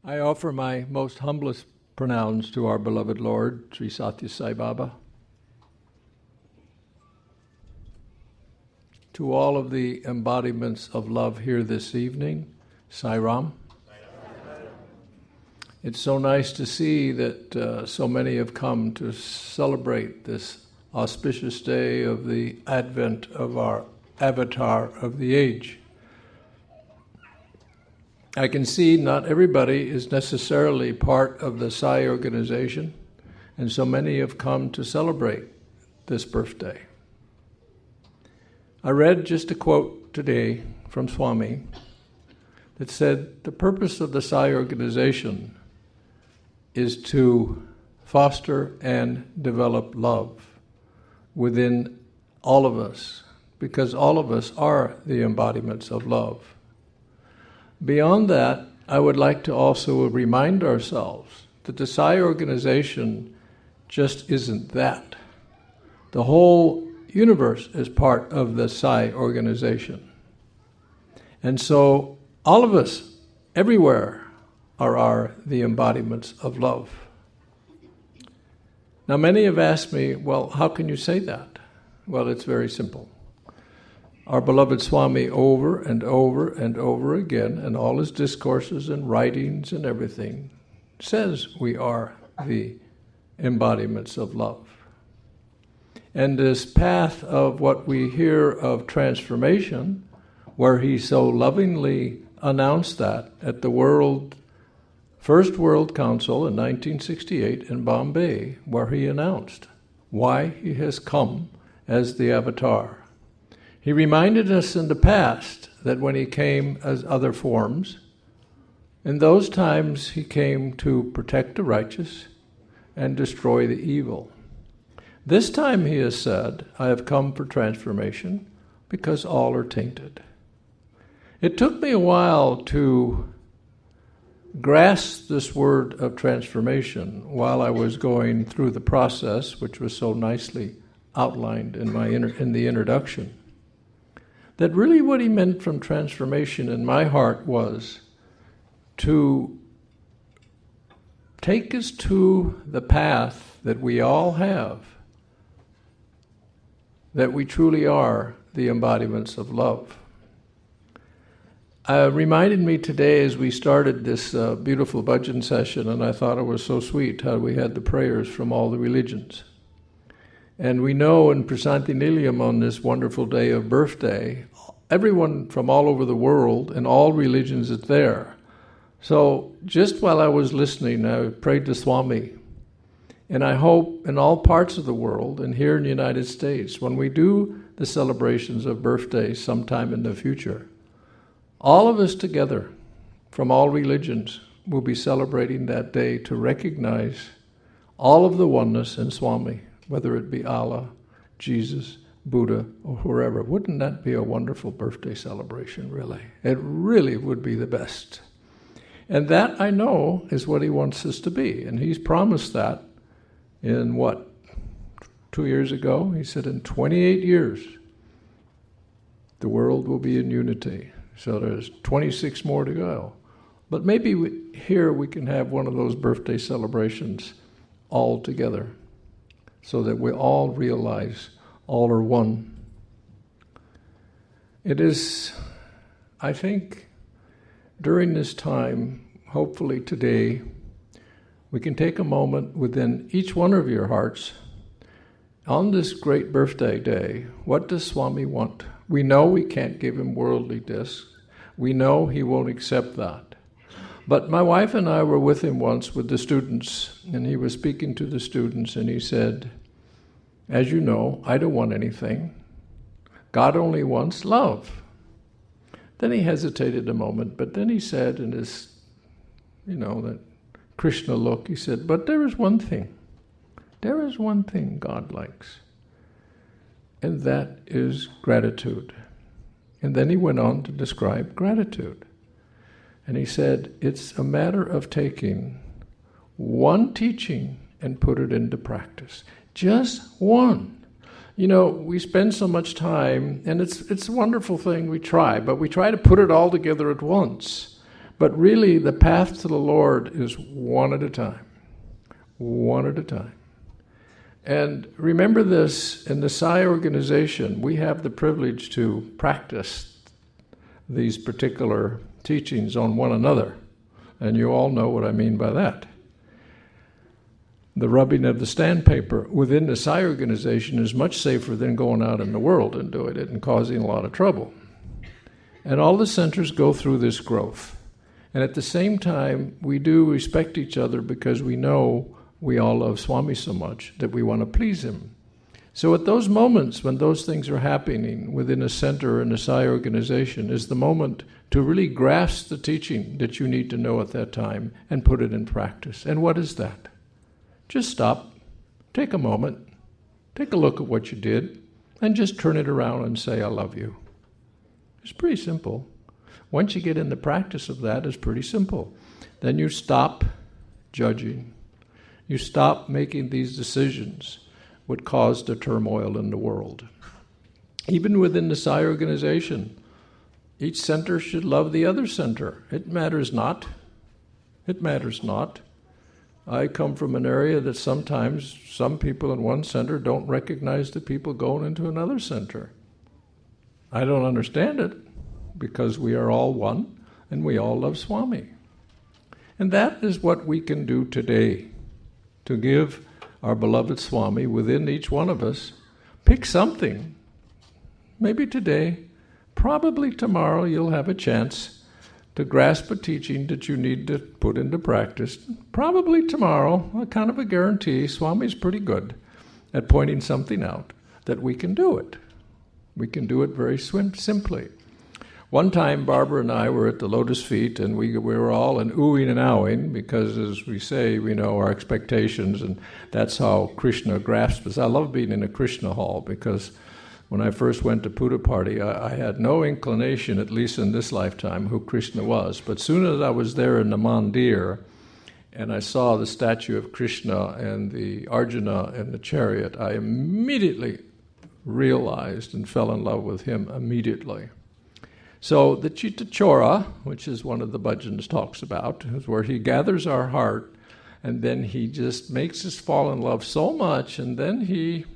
I offer my most humblest pronouns to our beloved Lord, Sri Satya Sai Baba. To all of the embodiments of love here this evening, Sai Ram. It's so nice to see that so many have come to celebrate this auspicious day of the advent of our avatar of the age. I can see not everybody is necessarily part of the Sai organization, and so many have come to celebrate this birthday. I read just a quote today from Swami that said, the purpose of the Sai organization is to foster and develop love within all of us, because all of us are the embodiments of love. Beyond that, I would like to also remind ourselves that the Sai organization just isn't that. The whole universe is part of the Sai organization. And so all of us, everywhere, are the embodiments of love. Now many have asked me, well, how can you say that? Well, it's very simple. Our beloved Swami over and over and over again, in all his discourses and writings and everything, says we are the embodiments of love. And this path of what we hear of transformation, where he so lovingly announced that at the First World Council in 1968 in Bombay, where he announced why he has come as the avatar. He reminded us in the past that when he came as other forms, in those times he came to protect the righteous and destroy the evil. This time he has said, I have come for transformation because all are tainted. It took me a while to grasp this word of transformation while I was going through the process, which was so nicely outlined in the introduction. That really what he meant from transformation in my heart was to take us to the path that we all have, that we truly are the embodiments of love. Reminded me today as we started this beautiful bhajan session, and I thought it was so sweet how we had the prayers from all the religions. And we know in Prasanthi Nilayam on this wonderful day of birthday, everyone from all over the world and all religions is there. So just while I was listening, I prayed to Swami. And I hope in all parts of the world and here in the United States, when we do the celebrations of birthdays sometime in the future, all of us together from all religions will be celebrating that day to recognize all of the oneness in Swami, whether it be Allah, Jesus, Buddha, or whoever. Wouldn't that be a wonderful birthday celebration, really? It really would be the best. And that, I know, is what he wants us to be. And he's promised that in 2 years ago? He said in 28 years, the world will be in unity. So there's 26 more to go. But maybe here we can have one of those birthday celebrations all together, so that we all realize all are one. It is, I think, during this time, hopefully today, we can take a moment within each one of your hearts on this great birthday day. What does Swami want? We know we can't give him worldly discs. We know he won't accept that. But my wife and I were with him once with the students, and he was speaking to the students, and he said, as you know, I don't want anything. God only wants love. Then he hesitated a moment, but then he said in his, that Krishna look, he said, but there is one thing. There is one thing God likes, and that is gratitude. And then he went on to describe gratitude. And he said, it's a matter of taking one teaching and put it into practice. Just one. We spend so much time, and it's a wonderful thing we try, but we try to put it all together at once. But really, the path to the Lord is one at a time. One at a time. And remember this, in the Psi organization, we have the privilege to practice these particular teachings on one another. And you all know what I mean by that. The rubbing of the sandpaper within the Psi organization is much safer than going out in the world and doing it and causing a lot of trouble. And all the centers go through this growth. And at the same time, we do respect each other because we know we all love Swami so much that we want to please him. So at those moments when those things are happening within a center or in a Psi organization is the moment to really grasp the teaching that you need to know at that time and put it in practice. And what is that? Just stop, take a moment, take a look at what you did, and just turn it around and say, I love you. It's pretty simple. Once you get in the practice of that, it's pretty simple. Then you stop judging. You stop making these decisions what caused the turmoil in the world. Even within the Psi organization, each center should love the other center. It matters not. It matters not. I come from an area that sometimes some people in one center don't recognize the people going into another center. I don't understand it because we are all one and we all love Swami. And that is what we can do today to give our beloved Swami within each one of us. Pick something. Maybe today, probably tomorrow you'll have a chance to grasp a teaching that you need to put into practice. Probably tomorrow, a kind of a guarantee, Swami's pretty good at pointing something out, that we can do it. We can do it very simply. One time, Barbara and I were at the Lotus Feet, and we were all in oohing and ahhing, because as we say, we know our expectations, and that's how Krishna grasps us. I love being in a Krishna hall, because when I first went to Puttaparthi, I had no inclination, at least in this lifetime, who Krishna was. But soon as I was there in the mandir, and I saw the statue of Krishna and the Arjuna in the chariot, I immediately realized and fell in love with him immediately. So the Chitta Chora, which is one of the bhajans talks about, is where he gathers our heart, and then he just makes us fall in love so much, and then he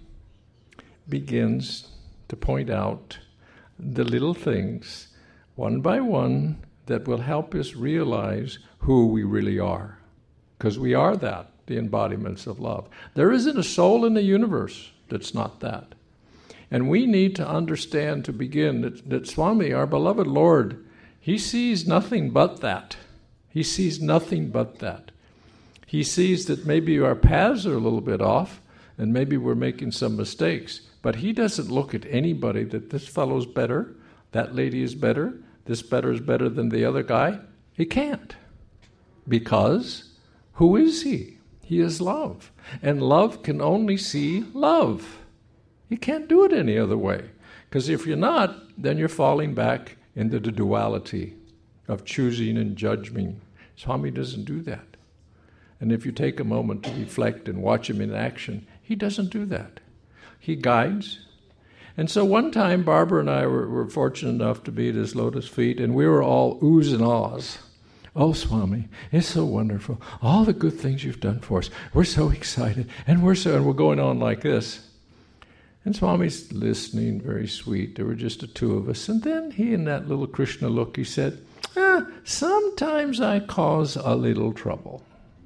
begins to point out the little things, one by one, that will help us realize who we really are. Because we are that, the embodiments of love. There isn't a soul in the universe that's not that. And we need to understand to begin that Swami, our beloved Lord, he sees nothing but that. He sees nothing but that. He sees that maybe our paths are a little bit off, and maybe we're making some mistakes. But he doesn't look at anybody that this fellow's better, that lady is better, this better is better than the other guy. He can't. Because who is he? He is love. And love can only see love. You can't do it any other way. Because if you're not, then you're falling back into the duality of choosing and judging. Swami doesn't do that. And if you take a moment to reflect and watch him in action, he doesn't do that. He guides. And so one time, Barbara and I were fortunate enough to be at his Lotus Feet, and we were all oohs and ahs. Oh, Swami, it's so wonderful. All the good things you've done for us. We're so excited. And we're going on like this. And Swami's listening, very sweet. There were just the two of us. And then he, in that little Krishna look, he said, sometimes I cause a little trouble.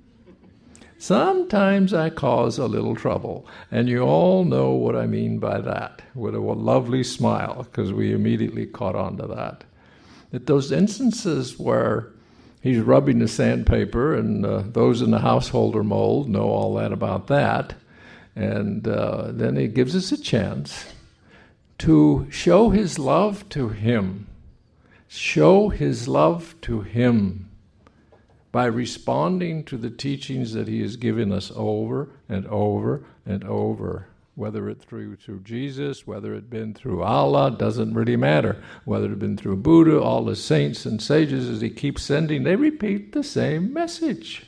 Sometimes I cause a little trouble. And you all know what I mean by that, with a lovely smile, because we immediately caught on to that. That those instances where he's rubbing the sandpaper, and those in the householder mold know all that about that, and then he gives us a chance to show his love to him. Show his love to him by responding to the teachings that he has given us over and over and over. Whether it through Jesus, whether it been through Allah, doesn't really matter. Whether it been through Buddha, all the saints and sages as he keeps sending, they repeat the same message.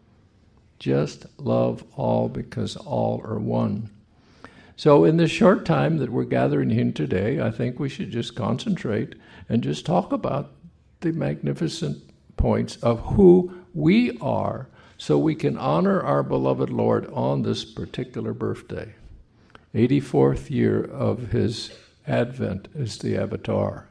Just love all because all are one. So in this short time that we're gathering in today, I think we should just concentrate and just talk about the magnificent points of who we are so we can honor our beloved Lord on this particular birthday. 84th year of his advent as the Avatar.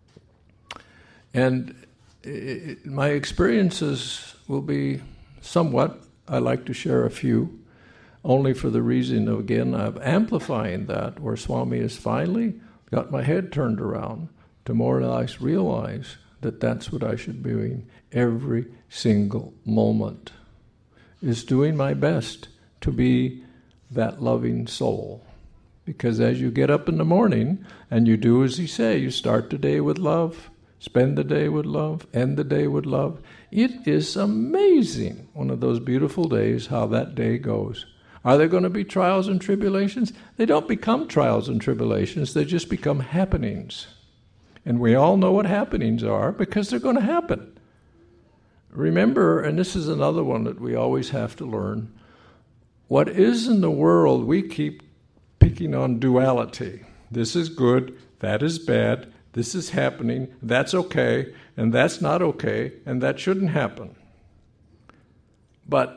And my experiences will be somewhat, I like to share a few, only for the reason of, again, of amplifying that, where Swami has finally got my head turned around to more or less realize that that's what I should be doing every single moment, is doing my best to be that loving soul. Because as you get up in the morning and you do as he say, you start the day with love, spend the day with love, end the day with love. It is amazing, one of those beautiful days, how that day goes. Are there going to be trials and tribulations? They don't become trials and tribulations, they just become happenings. And we all know what happenings are because they're going to happen. Remember, and this is another one that we always have to learn, what is in the world, we keep picking on duality. This is good, that is bad, this is happening, that's okay, and that's not okay, and that shouldn't happen. But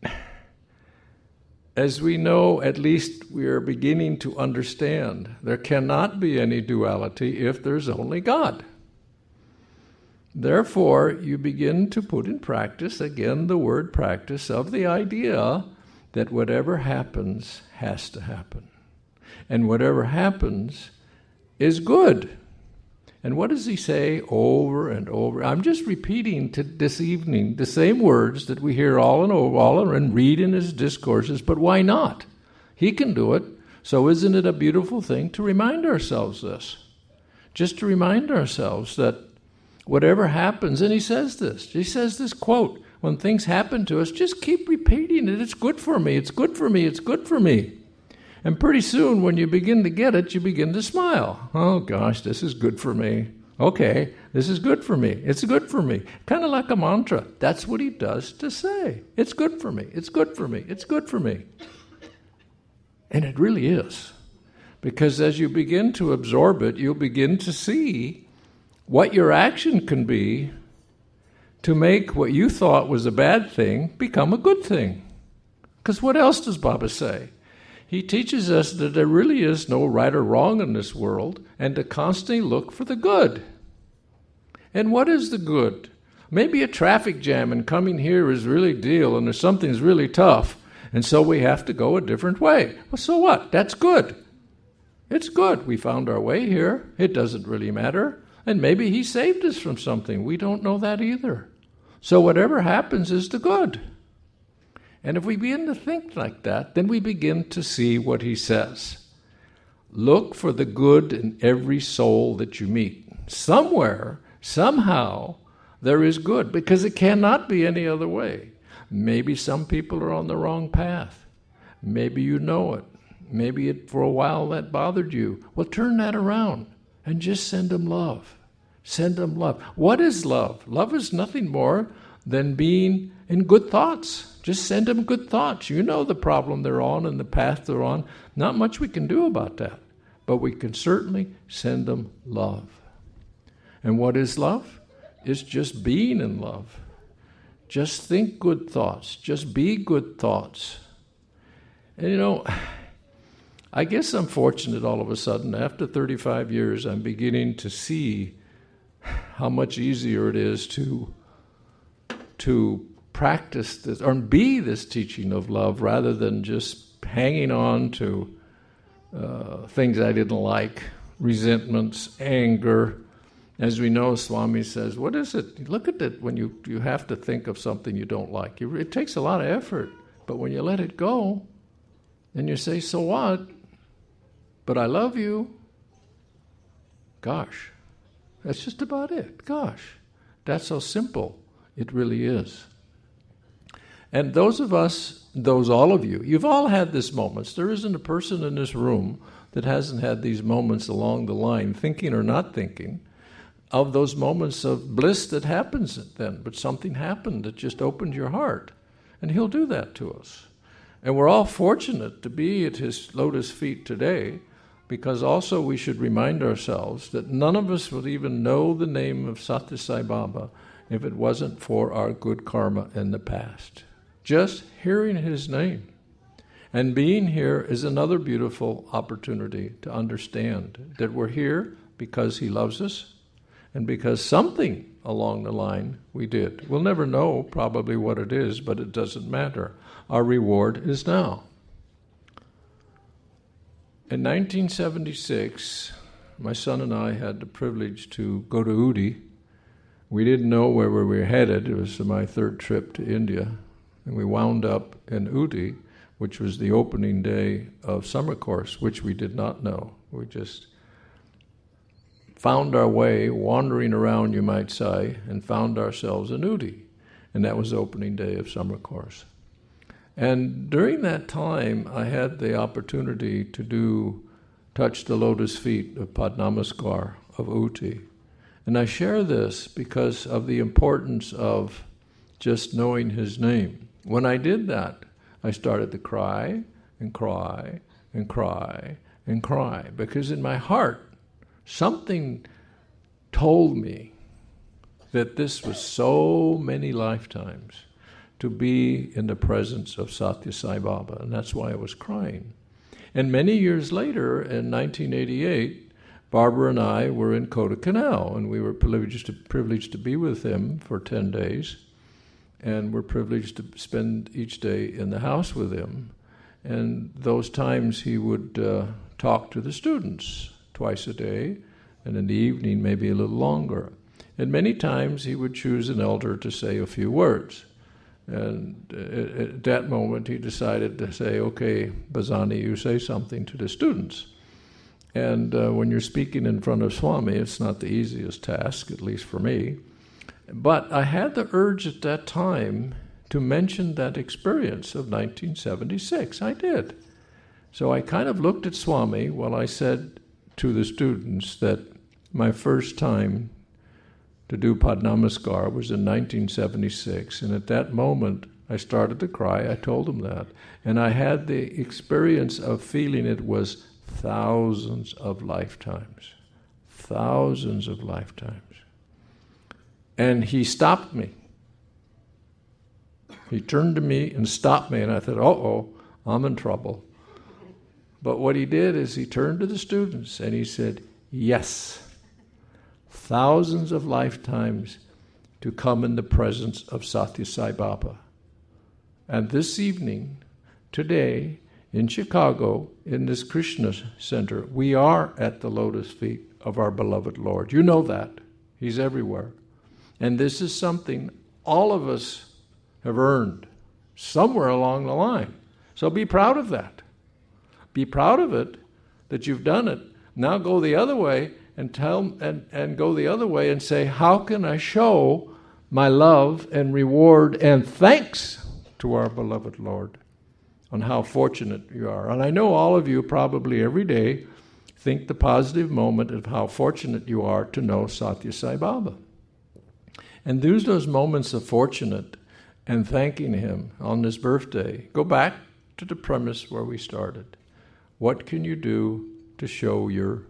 as we know, at least we are beginning to understand, there cannot be any duality if there's only God. Therefore, you begin to put in practice, again the word practice, of the idea that whatever happens has to happen. And whatever happens is good. And what does he say over and over? I'm just repeating this evening the same words that we hear all and read in his discourses, but why not? He can do it. So isn't it a beautiful thing to remind ourselves this? Just to remind ourselves that whatever happens, and he says this quote, when things happen to us, just keep repeating it. It's good for me, it's good for me, it's good for me. And pretty soon, when you begin to get it, you begin to smile. Oh gosh, this is good for me. Okay, this is good for me. It's good for me. Kind of like a mantra. That's what he does to say. It's good for me. It's good for me. It's good for me. And it really is. Because as you begin to absorb it, you'll begin to see what your action can be to make what you thought was a bad thing become a good thing. Because what else does Baba say? He teaches us that there really is no right or wrong in this world, and to constantly look for the good. And what is the good? Maybe a traffic jam and coming here is really deal, and there's something's really tough, and so we have to go a different way. Well, so what? That's good. It's good. We found our way here. It doesn't really matter. And maybe he saved us from something. We don't know that either. So whatever happens is the good. And if we begin to think like that, then we begin to see what he says. Look for the good in every soul that you meet. Somewhere, somehow, there is good, because it cannot be any other way. Maybe some people are on the wrong path. Maybe you know it. Maybe for a while that bothered you. Well, turn that around and just send them love. Send them love. What is love? Love is nothing more than being in good thoughts. Just send them good thoughts. You know the problem they're on and the path they're on. Not much we can do about that. But we can certainly send them love. And what is love? It's just being in love. Just think good thoughts. Just be good thoughts. And you know, I guess I'm fortunate all of a sudden. After 35 years, I'm beginning to see how much easier it is to practice this, or be this teaching of love, rather than just hanging on to things I didn't like, resentments, anger. As we know, Swami says, what is it? Look at it when you have to think of something you don't like. It takes a lot of effort, but when you let it go, then you say, so what? But I love you. Gosh, that's just about it. Gosh, that's how simple it really is. And those of us, all of you, you've all had these moments. There isn't a person in this room that hasn't had these moments along the line, thinking or not thinking, of those moments of bliss that happens then. But something happened that just opened your heart. And he'll do that to us. And we're all fortunate to be at his lotus feet today, because also we should remind ourselves that none of us would even know the name of Satya Sai Baba if it wasn't for our good karma in the past. Just hearing his name and being here is another beautiful opportunity to understand that we're here because he loves us and because something along the line we did. We'll never know probably what it is, but it doesn't matter. Our reward is now. In 1976, my son and I had the privilege to go to Udi. We didn't know where we were headed. It was my third trip to India. And we wound up in Udi, which was the opening day of summer course, which we did not know. We just found our way, wandering around, you might say, and found ourselves in Udi. And that was the opening day of summer course. And during that time, I had the opportunity to touch the lotus feet of Padnamaskar of Uti. And I share this because of the importance of just knowing his name. When I did that, I started to cry and cry and cry and cry, because in my heart, something told me that this was so many lifetimes to be in the presence of Satya Sai Baba, and that's why I was crying. And many years later, in 1988, Barbara and I were in Kodaikanal, and we were privileged to be with him for 10 days, and we're privileged to spend each day in the house with him. And those times he would talk to the students twice a day, and in the evening maybe a little longer. And many times he would choose an elder to say a few words. And at that moment he decided to say, okay, Bhazani, you say something to the students. And when you're speaking in front of Swami, it's not the easiest task, at least for me. But I had the urge at that time to mention that experience of 1976. I did. So I kind of looked at Swami while I said to the students that my first time to do Padnamaskar was in 1976, and at that moment I started to cry. I told them that. And I had the experience of feeling it was thousands of lifetimes. Thousands of lifetimes. And he stopped me. He turned to me and stopped me, and I thought, uh-oh, I'm in trouble. But what he did is he turned to the students and he said, yes, thousands of lifetimes to come in the presence of Satya Sai Baba. And this evening, today, in Chicago, in this Krishna Center, we are at the lotus feet of our beloved Lord. You know that. He's everywhere. And this is something all of us have earned somewhere along the line. So be proud of that. Be proud of it, that you've done it. Now go the other way and go the other way and say, how can I show my love and reward and thanks to our beloved Lord on how fortunate you are. And I know all of you probably every day think the positive moment of how fortunate you are to know Satya Sai Baba. And use those moments of fortunate and thanking him on this birthday. Go back to the premise where we started. What can you do to show your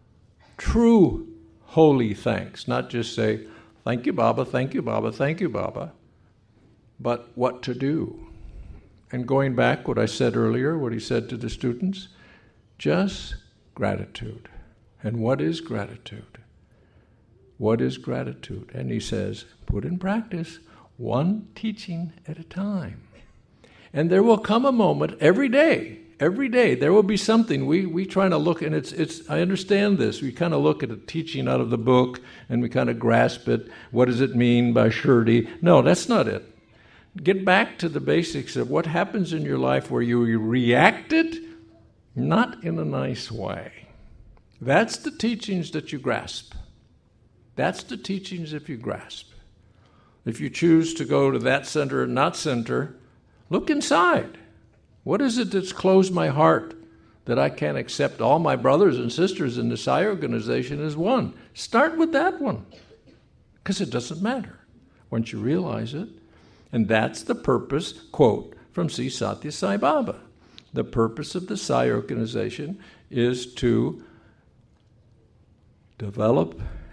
true holy thanks? Not just say, thank you, Baba, thank you, Baba, thank you, Baba, but what to do. And going back what I said earlier, what he said to the students, just gratitude. And what is gratitude? What is gratitude? And he says, put in practice one teaching at a time. And there will come a moment every day, there will be something. We try to look, and it's. I understand this. We kind of look at a teaching out of the book, and we kind of grasp it. What does it mean by Shirdi? No, that's not it. Get back to the basics of what happens in your life where you reacted, not in a nice way. That's the teachings that you grasp. That's the teachings if you grasp. If you choose to go to that center and not center, look inside. What is it that's closed my heart that I can't accept all my brothers and sisters in the Sai organization as one? Start with that one, because it doesn't matter once you realize it. And that's the purpose, quote, from Sri Satya Sai Baba. The purpose of the Sai organization is to develop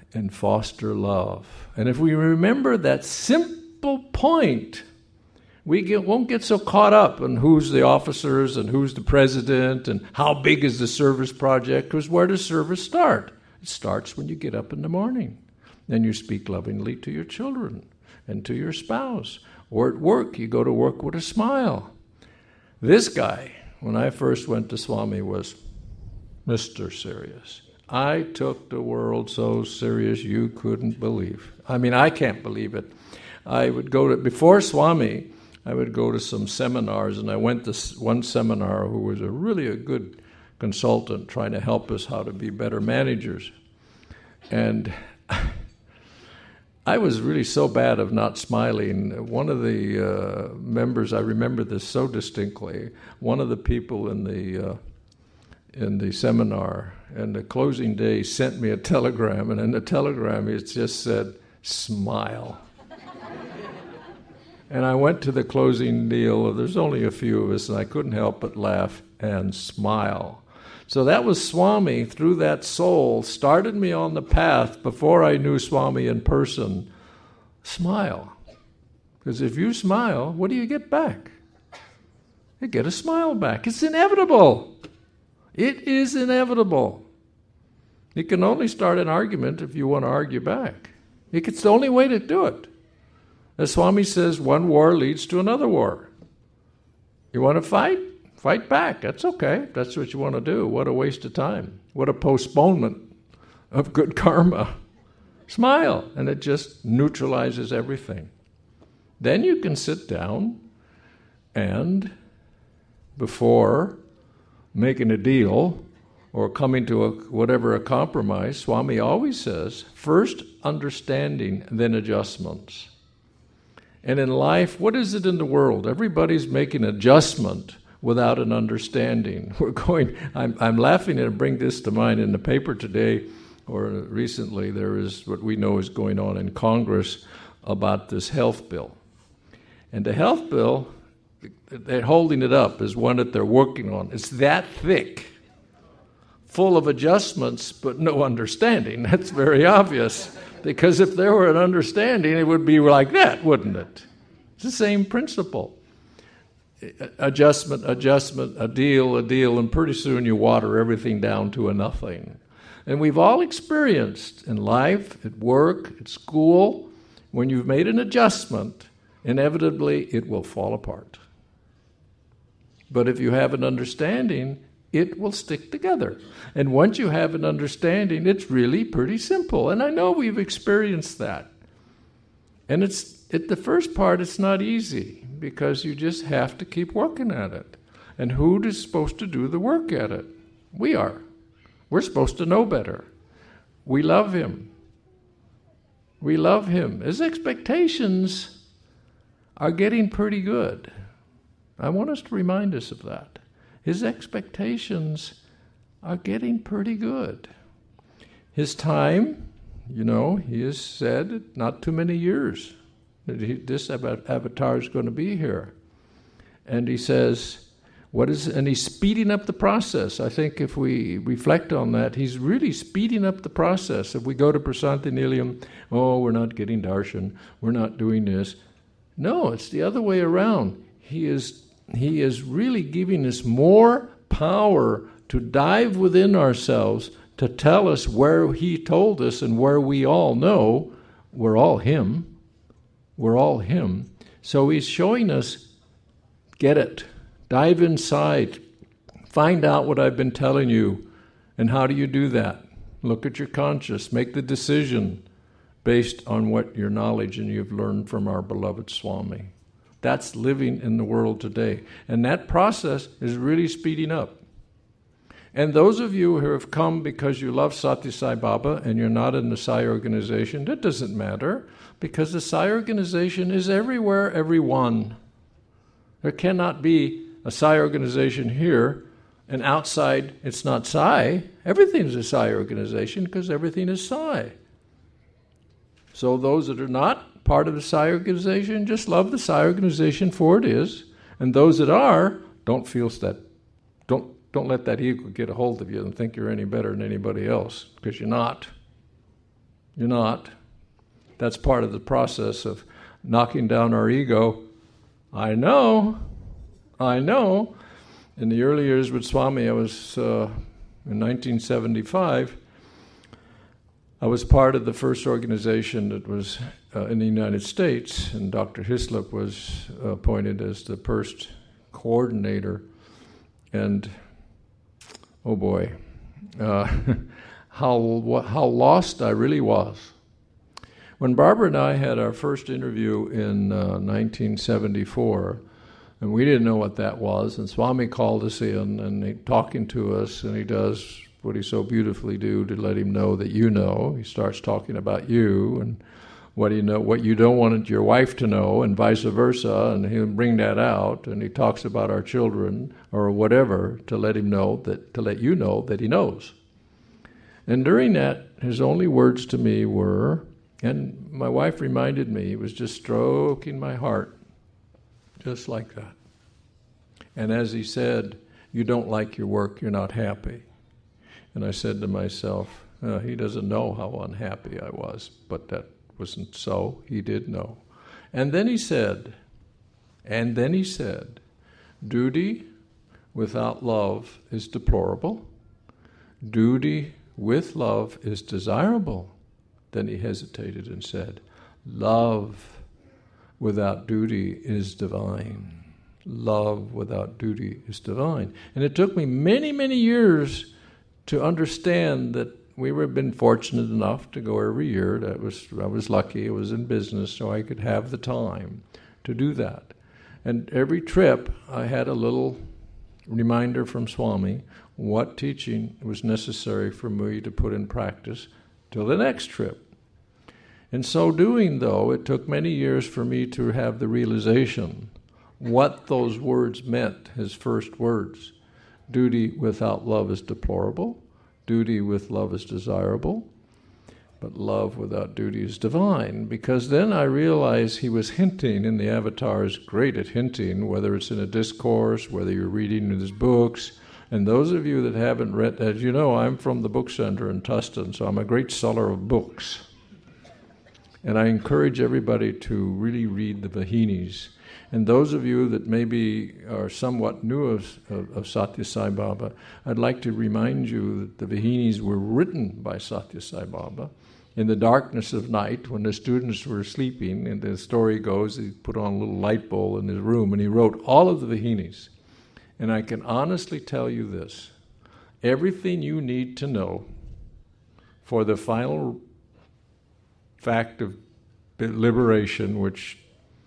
and foster love. And if we remember that simple point, we won't get so caught up in who's the officers and who's the president and how big is the service project, because where does service start? It starts when you get up in the morning and you speak lovingly to your children and to your spouse. Or at work, you go to work with a smile. This guy, when I first went to Swami, was Mr. Serious. I took the world so serious you couldn't believe. I mean, I can't believe it. I would go to, before Swami, I would go to some seminars, and I went to one seminar who was really a good consultant trying to help us how to be better managers. And I was really so bad of not smiling. One of the members, I remember this so distinctly, one of the people in the seminar, and the closing day sent me a telegram, and in the telegram it just said, "Smile." And I went to the closing deal. There's only a few of us, and I couldn't help but laugh and smile. So that was Swami, through that soul, started me on the path before I knew Swami in person. Smile. Because if you smile, what do you get back? You get a smile back. It's inevitable. It is inevitable. You can only start an argument if you want to argue back. It's the only way to do it. As Swami says, one war leads to another war. You want to fight? Fight back. That's okay. That's what you want to do. What a waste of time. What a postponement of good karma. Smile, and it just neutralizes everything. Then you can sit down and, before making a deal or coming to a compromise, Swami always says, first understanding, then adjustments. And in life, what is it in the world? Everybody's making adjustment without an understanding. I'm laughing and bring this to mind. In the paper today, or recently, there is what we know is going on in Congress about this health bill. And the health bill, they're holding it up as one that they're working on. It's that thick, full of adjustments, but no understanding. That's very obvious. Because if there were an understanding, it would be like that, wouldn't it? It's the same principle. Adjustment, a deal, and pretty soon you water everything down to a nothing. And we've all experienced in life, at work, at school, when you've made an adjustment, inevitably it will fall apart. But if you have an understanding, it will stick together. And once you have an understanding, it's really pretty simple. And I know we've experienced that. And the first part, it's not easy, because you just have to keep working at it. And who is supposed to do the work at it? We are. We're supposed to know better. We love Him. We love Him. His expectations are getting pretty good. I want us to remind us of that. His expectations are getting pretty good. His time, He has said not too many years that this avatar is going to be here. And He says, and He's speeding up the process. I think if we reflect on that, He's really speeding up the process. If we go to Prasanthi Nilayam, we're not getting darshan, we're not doing this. No, it's the other way around. He is really giving us more power to dive within ourselves, to tell us where He told us and where we all know we're all Him. We're all Him. So He's showing us, get it, dive inside, find out what I've been telling you. And how do you do that? Look at your conscious, make the decision based on what your knowledge and you've learned from our beloved Swami. That's living in the world today. And that process is really speeding up. And those of you who have come because you love Sati Sai Baba and you're not in the Sai organization, that doesn't matter, because the Sai organization is everywhere, everyone. There cannot be a Sai organization here and outside it's not Sai. Everything's a Sai organization because everything is Sai. So those that are not part of the Sai organization, just love the Sai organization for it is. And those that are, don't let that ego get a hold of you and think you're any better than anybody else, because you're not. You're not. That's part of the process of knocking down our ego. I know. In the early years with Swami, I was, in 1975, I was part of the first organization that was in the United States, and Dr. Hislop was appointed as the first coordinator. And, oh boy, how lost I really was. When Barbara and I had our first interview in 1974, and we didn't know what that was, and Swami called us in, and he talking to us, and he does what he so beautifully do to let him know that you know. He starts talking about you and what you don't want your wife to know, and vice versa, and he'll bring that out, and he talks about our children or whatever to let you know that he knows. And during that, his only words to me were, and my wife reminded me, he was just stroking my heart, just like that. And as he said, you don't like your work, you're not happy. And I said to myself, he doesn't know how unhappy I was, but that wasn't so. He did know. And then he said, duty without love is deplorable. Duty with love is desirable. Then he hesitated and said, love without duty is divine. Love without duty is divine. And it took me many, many years to understand that we were been fortunate enough to go every year. I was lucky. I was in business, so I could have the time to do that. And every trip, I had a little reminder from Swami what teaching was necessary for me to put in practice till the next trip. In so doing, though, it took many years for me to have the realization what those words meant, his first words. Duty without love is deplorable. Duty with love is desirable. But love without duty is divine. Because then I realized he was hinting, and the Avatar is great at hinting, whether it's in a discourse, whether you're reading his books. And those of you that haven't read, as you know, I'm from the book center in Tustin, so I'm a great seller of books. And I encourage everybody to really read the Vahinis. And those of you that maybe are somewhat new of Satya Sai Baba, I'd like to remind you that the Vahinis were written by Satya Sai Baba in the darkness of night when the students were sleeping. And the story goes, he put on a little light bulb in his room and he wrote all of the Vahinis. And I can honestly tell you this, everything you need to know for the final fact of liberation, which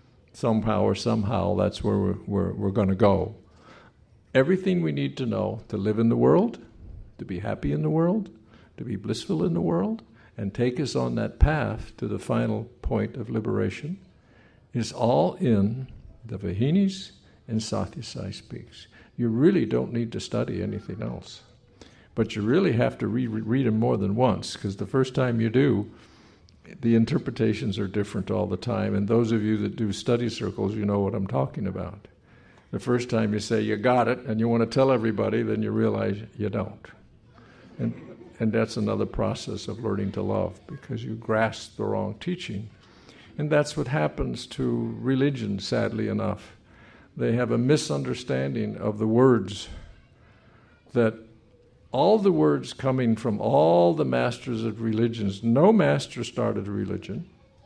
somehow that's where we're going to go. Everything we need to know to live in the world, to be happy in the world, to be blissful in the world, and take us on that path to the final point of liberation is all in the Vahinis and Satya Sai Speaks. You really don't need to study anything else. But you really have to read them more than once, because the first time you do, the interpretations are different all the time, and those of you that do study circles, you know what I'm talking about. The first time you say you got it, and you want to tell everybody, then you realize you don't. And that's another process of learning to love, because you grasp the wrong teaching. And that's what happens to religion, sadly enough. They have a misunderstanding of the words, that all the words coming from all the masters of religions, no master started a religion.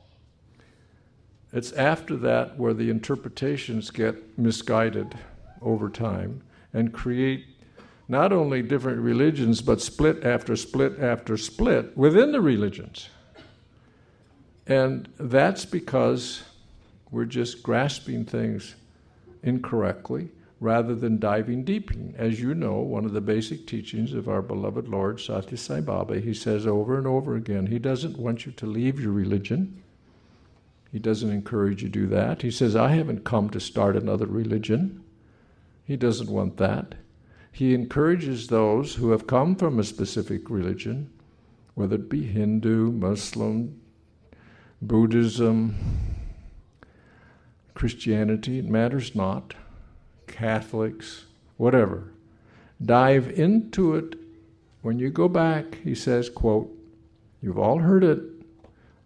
It's after that where the interpretations get misguided over time and create not only different religions, but split after split after split within the religions. And that's because we're just grasping things incorrectly, rather than diving deep. As you know, one of the basic teachings of our beloved Lord Satya Sai Baba, he says over and over again, he doesn't want you to leave your religion. He doesn't encourage you to do that. He says, I haven't come to start another religion. He doesn't want that. He encourages those who have come from a specific religion, whether it be Hindu, Muslim, Buddhism, Christianity, it matters not, Catholics, whatever. Dive into it. When you go back, he says, quote, you've all heard it,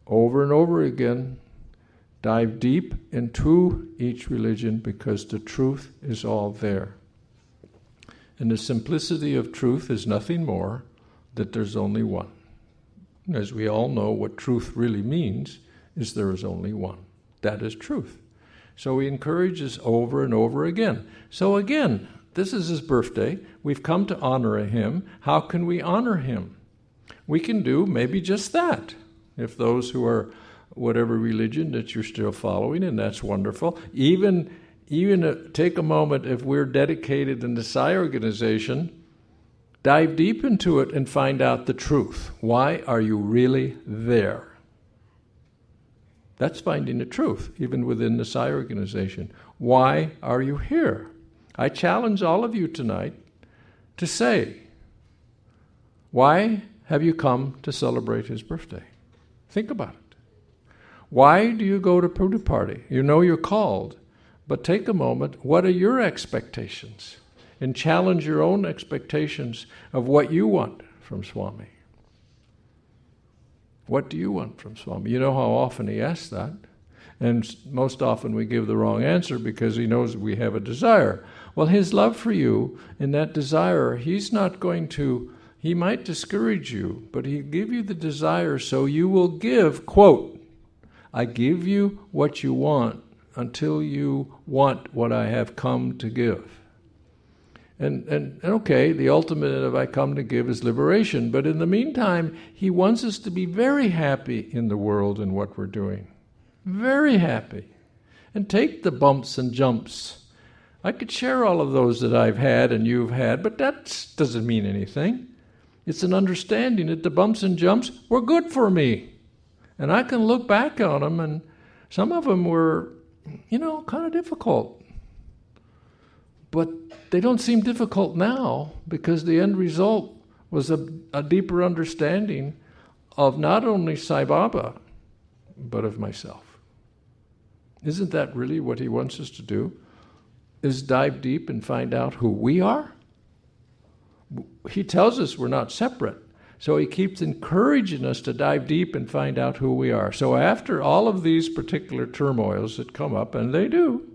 over and over again. Dive deep into each religion because the truth is all there. And the simplicity of truth is nothing more that there's only one. As we all know, what truth really means is there is only one. That is truth. So he encourages over and over again. So again, this is his birthday. We've come to honor him. How can we honor him? We can do maybe just that. If those who are whatever religion that you're still following, and that's wonderful. Even take a moment, if we're dedicated in the Psi organization, dive deep into it and find out the truth. Why are you really there? That's finding the truth, even within the Psi organization. Why are you here? I challenge all of you tonight to say, why have you come to celebrate his birthday? Think about it. Why do you go to Pruta Party? You know you're called, but take a moment. What are your expectations? And challenge your own expectations of what you want from Swami. What do you want from Swami? You know how often he asks that. And most often we give the wrong answer because he knows we have a desire. Well, his love for you and that desire, he's not going to, he might discourage you, but he'll give you the desire so you will give, quote, I give you what you want until you want what I have come to give. And okay, the ultimate of I come to give is liberation, but in the meantime, he wants us to be very happy in the world and what we're doing. Very happy. And take the bumps and jumps. I could share all of those that I've had and you've had, but that doesn't mean anything. It's an understanding that the bumps and jumps were good for me. And I can look back on them, and some of them were, kind of difficult. But they don't seem difficult now because the end result was a deeper understanding of not only Sai Baba, but of myself. Isn't that really what he wants us to do? Is dive deep and find out who we are? He tells us we're not separate. So he keeps encouraging us to dive deep and find out who we are. So after all of these particular turmoils that come up, and they do,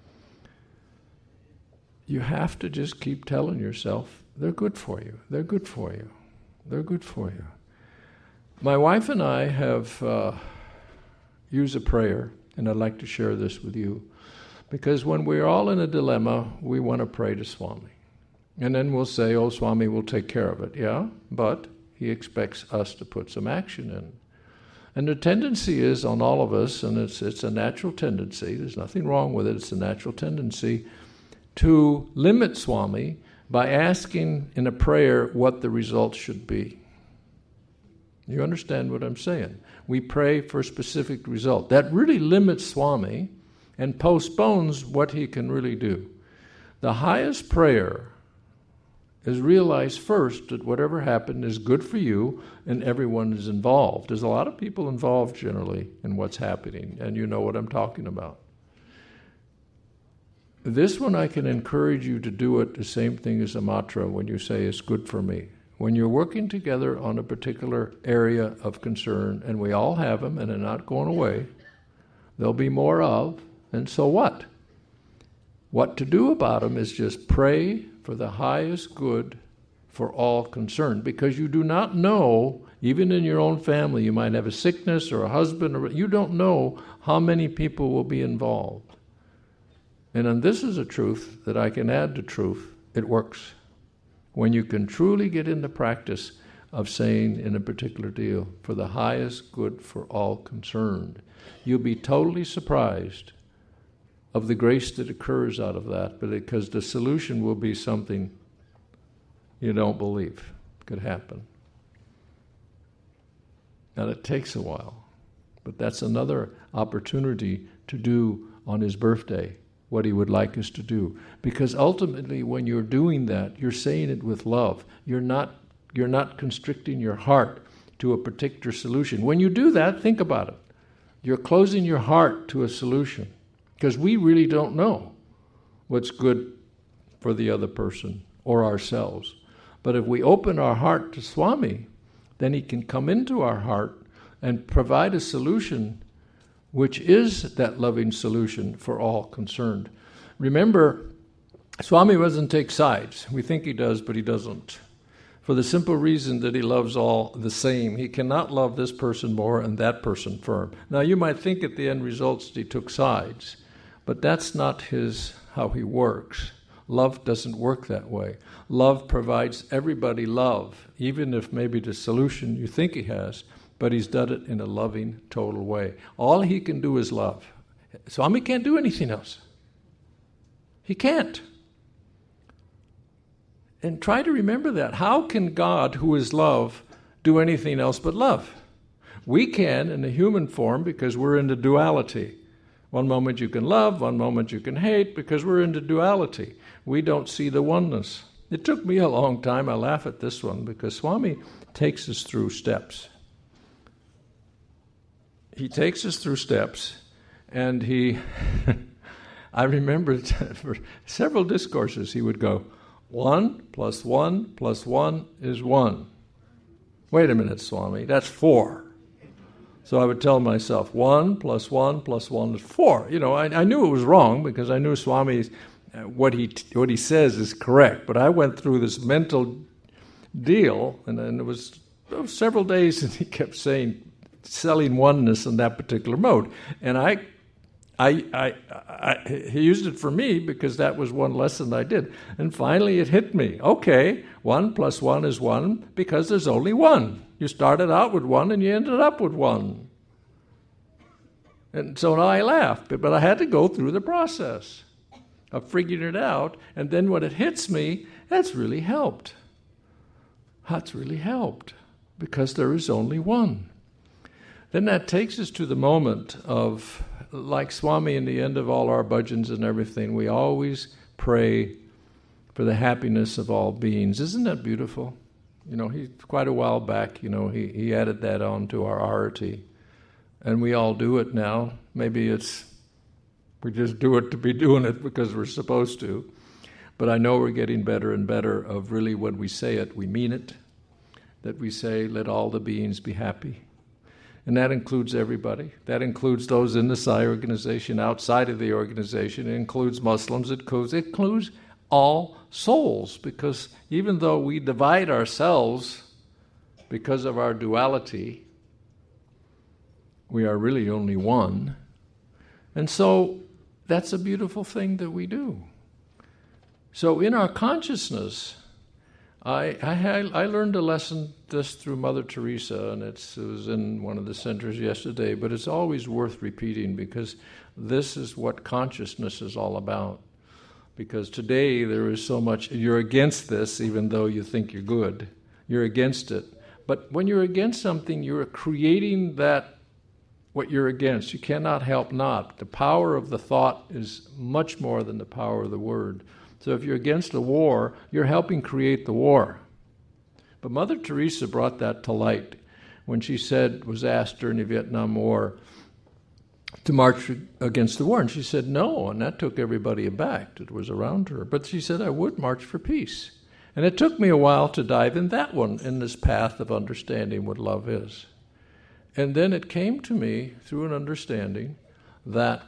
you have to just keep telling yourself, they're good for you, they're good for you, they're good for you. My wife and I have used a prayer, and I'd like to share this with you, because when we're all in a dilemma, we want to pray to Swami. And then we'll say, oh, Swami will take care of it. Yeah, but he expects us to put some action in. And the tendency is on all of us, and it's a natural tendency, there's nothing wrong with it, it's a natural tendency to limit Swami by asking in a prayer what the results should be. You understand what I'm saying? We pray for a specific result. That really limits Swami and postpones what he can really do. The highest prayer is realize first that whatever happened is good for you and everyone is involved. There's a lot of people involved generally in what's happening, and you know what I'm talking about. This one I can encourage you to do it the same thing as a mantra when you say it's good for me. When you're working together on a particular area of concern, and we all have them and they're not going away, there'll be more of, and so what? What to do about them is just pray for the highest good for all concerned, because you do not know, even in your own family, you might have a sickness or a husband, or you don't know how many people will be involved. And this is a truth that I can add to truth. It works. When you can truly get into practice of saying in a particular deal, for the highest good for all concerned, you'll be totally surprised of the grace that occurs out of that, but because the solution will be something you don't believe could happen. And it takes a while, but that's another opportunity to do on his birthday what he would like us to do. Because ultimately when you're doing that, you're saying it with love. You're not constricting your heart to a particular solution. When you do that, think about it. You're closing your heart to a solution. Because we really don't know what's good for the other person or ourselves. But if we open our heart to Swami, then he can come into our heart and provide a solution which is that loving solution for all concerned. Remember, Swami doesn't take sides. We think he does, but he doesn't. For the simple reason that he loves all the same. He cannot love this person more and that person firm. Now you might think at the end results that he took sides, but that's not how he works. Love doesn't work that way. Love provides everybody love, even if maybe the solution you think he has, but he's done it in a loving, total way. All he can do is love. Swami can't do anything else. He can't. And try to remember that. How can God, who is love, do anything else but love? We can in the human form because we're in the duality. One moment you can love, one moment you can hate, because we're in the duality. We don't see the oneness. It took me a long time. I laugh at this one because Swami takes us through steps. He takes us through steps, and I remember for several discourses he would go, 1 + 1 + 1 is 1. Wait a minute, Swami, that's 4. So I would tell myself, 1 + 1 + 1 is 4. You know, I knew it was wrong because I knew Swami, what he says is correct. But I went through this mental deal, and it was several days, and he kept saying, selling oneness in that particular mode. And he used it for me because that was one lesson I did. And finally it hit me. Okay, 1 + 1 is 1 because there's only 1. You started out with 1 and you ended up with 1. And so now I laugh, but I had to go through the process of figuring it out. And then when it hits me, that's really helped. That's really helped because there is only 1. Then that takes us to the moment of, like Swami in the end of all our bhajans and everything, we always pray for the happiness of all beings. Isn't that beautiful? You know, quite a while back, you know, he added that on to our arati. And we all do it now. Maybe we just do it to be doing it because we're supposed to. But I know we're getting better and better of really when we say it, we mean it. That we say, let all the beings be happy. And that includes everybody. That includes those in the Sai organization, outside of the organization. It includes Muslims. It includes all souls. Because even though we divide ourselves because of our duality, we are really only one. And so that's a beautiful thing that we do. So in our consciousness, I learned a lesson just through Mother Teresa, and it was in one of the centers yesterday, but it's always worth repeating because this is what consciousness is all about. Because today there is so much, you're against this even though you think you're good. You're against it. But when you're against something, you're creating that, what you're against. You cannot help not. The power of the thought is much more than the power of the word. So if you're against a war, you're helping create the war. But Mother Teresa brought that to light when she was asked during the Vietnam War to march against the war. And she said no, and that took everybody aback that was around her. But she said, I would march for peace. And it took me a while to dive in that one, in this path of understanding what love is. And then it came to me through an understanding that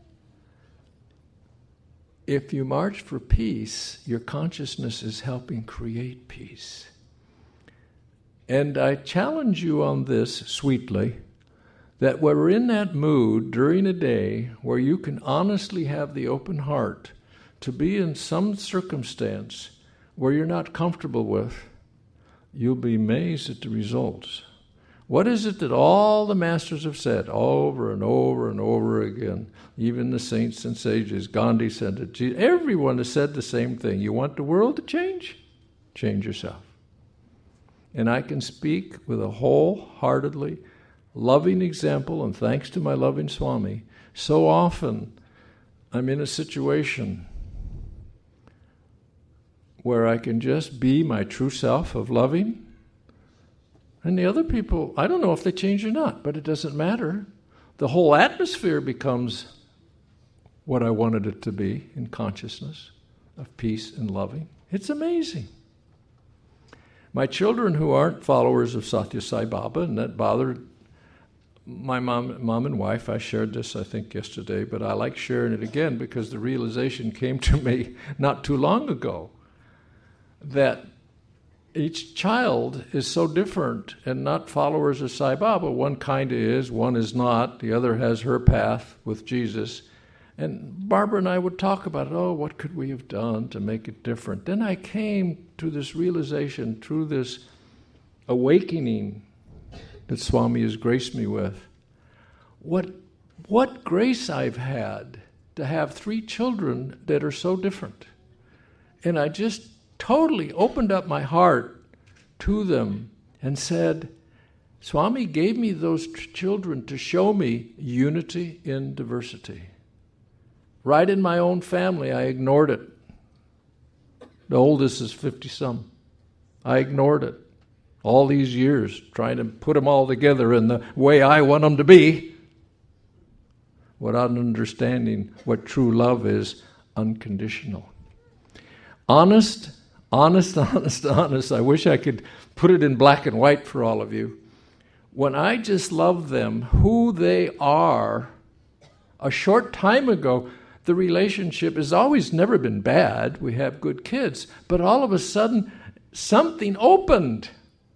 if you march for peace, your consciousness is helping create peace. And I challenge you on this sweetly, that when we're in that mood during a day where you can honestly have the open heart to be in some circumstance where you're not comfortable with, you'll be amazed at the results. What is it that all the masters have said over and over and over again? Even the saints and sages, Gandhi said it, everyone has said the same thing. You want the world to change? Change yourself. And I can speak with a wholeheartedly loving example, and thanks to my loving Swami, so often I'm in a situation where I can just be my true self of loving, and the other people, I don't know if they change or not, but it doesn't matter. The whole atmosphere becomes what I wanted it to be in consciousness of peace and loving. It's amazing. My children who aren't followers of Satya Sai Baba, and that bothered my mom and wife, I shared this, I think, yesterday, but I like sharing it again because the realization came to me not too long ago that each child is so different and not followers of Sai Baba. One kind of is, one is not. The other has her path with Jesus. And Barbara and I would talk about it. Oh, what could we have done to make it different? Then I came to this realization through this awakening that Swami has graced me with. What grace I've had to have 3 children that are so different. And I just totally opened up my heart to them and said, Swami gave me those children to show me unity in diversity. Right in my own family, I ignored it. The oldest is 50-some. I ignored it. All these years, trying to put them all together in the way I want them to be, without understanding what true love is, unconditional. Honest. I wish I could put it in black and white for all of you. When I just love them, who they are, a short time ago, the relationship has always never been bad. We have good kids. But all of a sudden, something opened.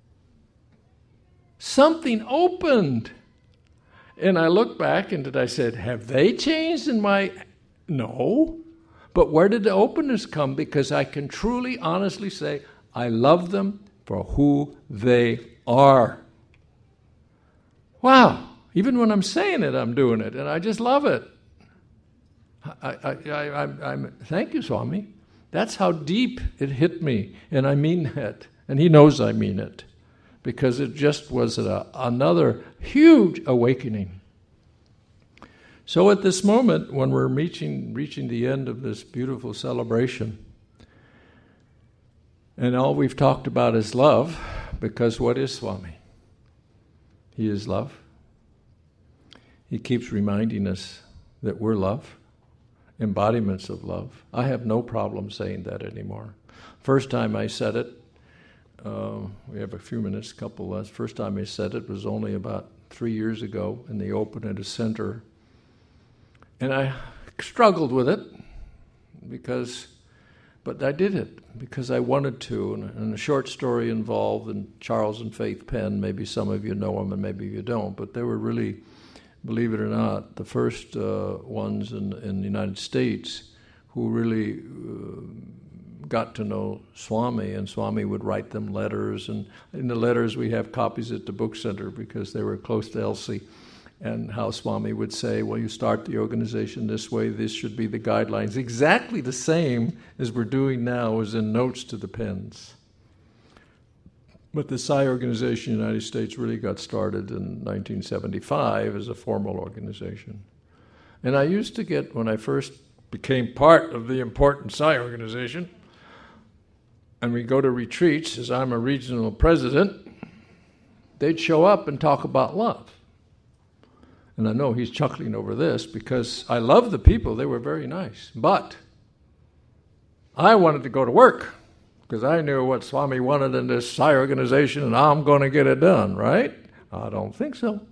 Something opened. And I looked back and I said, have they changed in my... No. But where did the openness come? Because I can truly, honestly say, I love them for who they are. Wow. Even when I'm saying it, I'm doing it. And I just love it. I'm thank you, Swami. That's how deep it hit me. And I mean that. And he knows I mean it. Because it just was another huge awakening. So at this moment, when we're reaching the end of this beautiful celebration, and all we've talked about is love, because what is Swami? He is love. He keeps reminding us that we're love, embodiments of love. I have no problem saying that anymore. First time I said it, we have a few minutes, couple left. First time I said it was only about 3 years ago in the Open at a center. And I struggled with it, but I did it because I wanted to. And a short story involved in Charles and Faith Penn. Maybe some of you know them and maybe you don't, but they were really, believe it or not, the first ones in the United States who really got to know Swami, and Swami would write them letters. And in the letters we have copies at the book center because they were close to Elsie. And how Swami would say, well, you start the organization this way, this should be the guidelines. Exactly the same as we're doing now as in Notes to the Pens. But the Sai organization in the United States really got started in 1975 as a formal organization. And I used to get, when I first became part of the important Sai organization, and we go to retreats, as I'm a regional president, they'd show up and talk about love. And I know he's chuckling over this because I love the people. They were very nice. But I wanted to go to work because I knew what Swami wanted in this Sai organization and I'm going to get it done, right? I don't think so.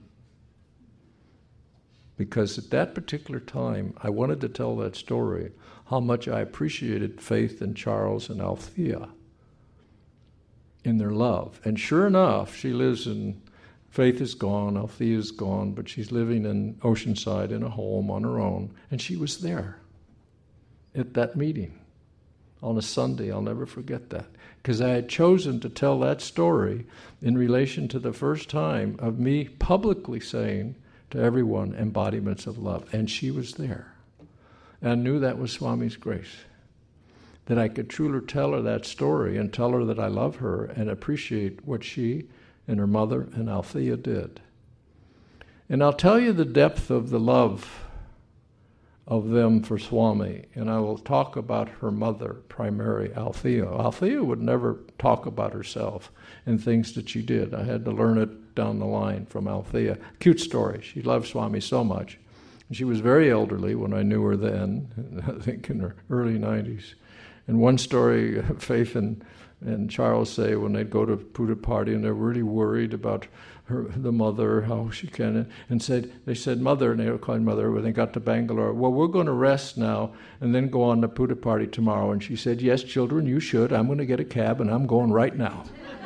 Because at that particular time, I wanted to tell that story, how much I appreciated Faith and Charles and Althea in their love. And sure enough, she lives in... Faith is gone, Althea is gone, but she's living in Oceanside in a home on her own. And she was there at that meeting on a Sunday. I'll never forget that. Because I had chosen to tell that story in relation to the first time of me publicly saying to everyone, embodiments of love. And she was there. And I knew that was Swami's grace. That I could truly tell her that story and tell her that I love her and appreciate what she and her mother and Althea did. And I'll tell you the depth of the love of them for Swami, and I will talk about her mother, primarily Althea. Althea would never talk about herself and things that she did. I had to learn it down the line from Althea. Cute story. She loved Swami so much. And she was very elderly when I knew her then, I think in her early 90s. And one story, Faith and And Charles say when they'd go to puja party and they're really worried about the mother, how she can, and they said, Mother, and they were calling Mother when they got to Bangalore, well, we're going to rest now and then go on the puja party tomorrow. And she said, yes, children, you should. I'm going to get a cab and I'm going right now.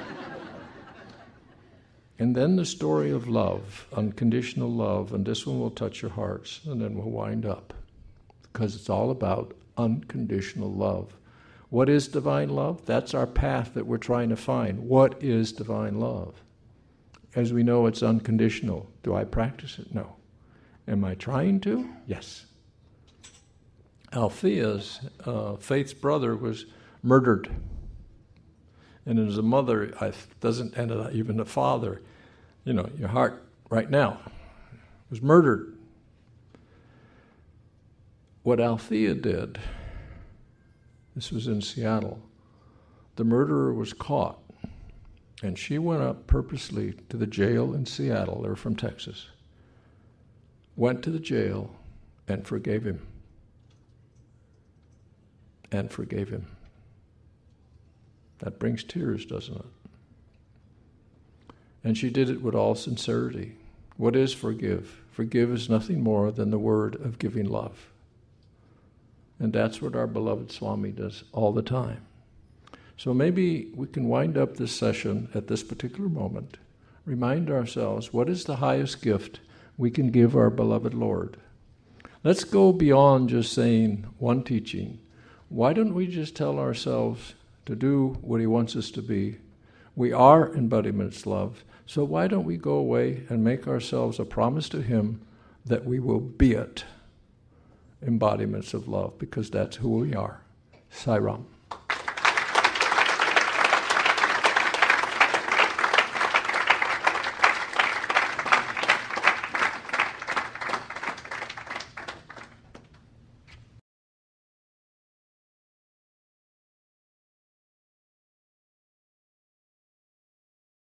And then the story of love, unconditional love, and this one will touch your hearts, and then we'll wind up. Because it's all about unconditional love. What is divine love? That's our path that we're trying to find. What is divine love? As we know, it's unconditional. Do I practice it? No. Am I trying to? Yes. Althea's, Faith's brother, was murdered. And as a mother, and even a father, your heart right now was murdered. What Althea did, this was in Seattle, the murderer was caught, and she went up purposely to the jail in Seattle. They're from Texas. Went to the jail and forgave him. And forgave him. That brings tears, doesn't it? And she did it with all sincerity. What is forgive? Forgive is nothing more than the word of giving love. And that's what our beloved Swami does all the time. So maybe we can wind up this session at this particular moment, remind ourselves, what is the highest gift we can give our beloved Lord? Let's go beyond just saying one teaching. Why don't we just tell ourselves to do what he wants us to be? We are embodiments of love, so why don't we go away and make ourselves a promise to him that we will be it, embodiments of love, because that's who we are. Sai Ram.